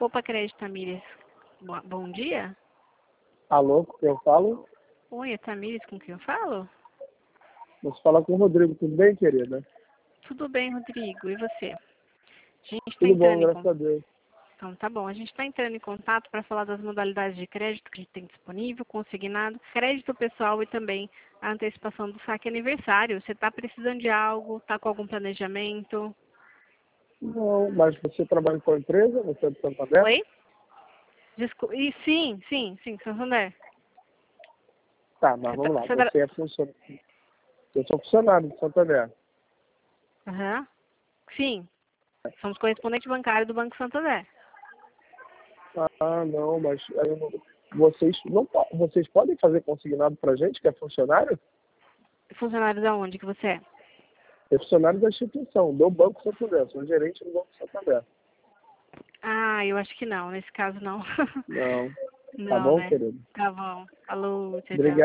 Poupa Crédito, Tamires. Bom dia. Alô, com quem eu falo? Oi, é Tamires com quem eu falo? Você fala com o Rodrigo, tudo bem, querida? Tudo bem, Rodrigo. E você? A gente está Tudo bom, entrando em graças a contato. Deus. Então, tá bom. A gente está entrando em contato para falar das modalidades de crédito que a gente tem disponível, consignado, crédito pessoal e também a antecipação do saque aniversário. Você está precisando de algo? Está com algum planejamento? Não, mas você trabalha com a empresa? Você é do Santander? Oi? E sim, Santander. Tá, mas Você vamos lá. tá... Você é funcionário. Eu sou funcionário do Santander. Aham. Sim. Somos correspondente bancário do Banco Santander. Ah, não, mas vocês vocês podem fazer consignado pra gente, que é funcionário? Funcionário da onde que você é? É funcionário da instituição, do Banco Santander. Sou gerente do Banco Santander. Ah, eu acho que não. Nesse caso, não. Não. Tá Não, bom, né? querido? Tá bom. Falou, tchau, tchau. Obrigado.